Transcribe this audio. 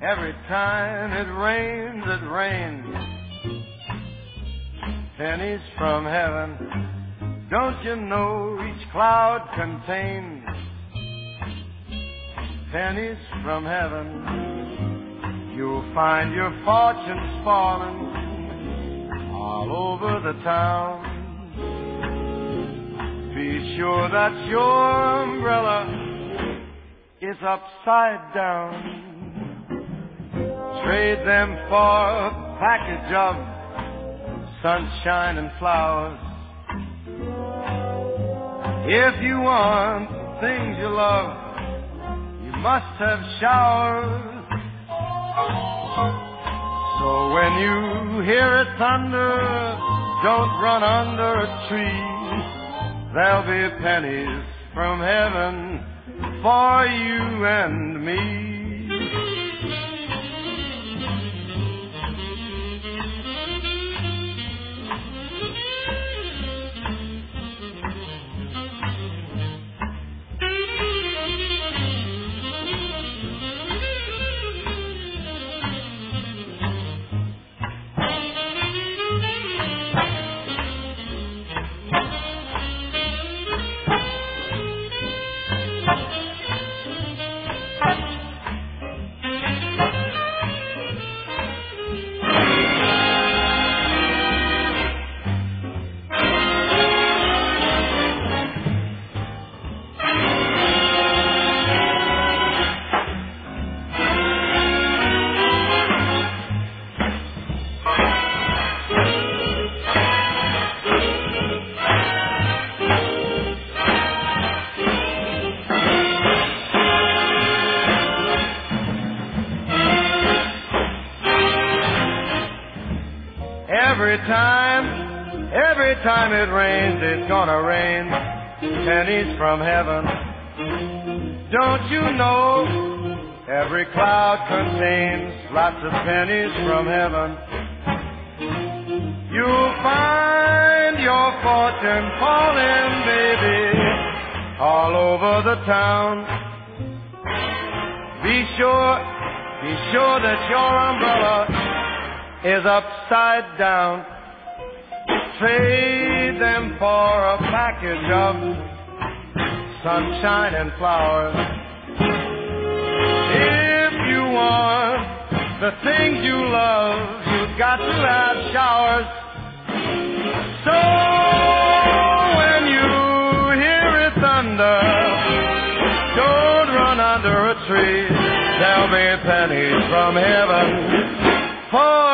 Every time it rains, pennies from heaven. Don't you know each cloud contains pennies from heaven? You'll find your fortunes falling all over the town. Be sure that your umbrella is upside down. Trade them for a package of sunshine and flowers. If you want things you love, you must have showers. So when you hear it thunder, don't run under a tree. There'll be pennies from heaven for you and me. Every time it rains, it's gonna rain pennies from heaven. Don't you know every cloud contains lots of pennies from heaven? You'll find your fortune falling, baby, all over the town. Be sure that your umbrella is upside down. Trade them for a package of sunshine and flowers. If you want the things you love, you've got to have showers. So when you hear it thunder, don't run under a tree. There'll be pennies from heaven for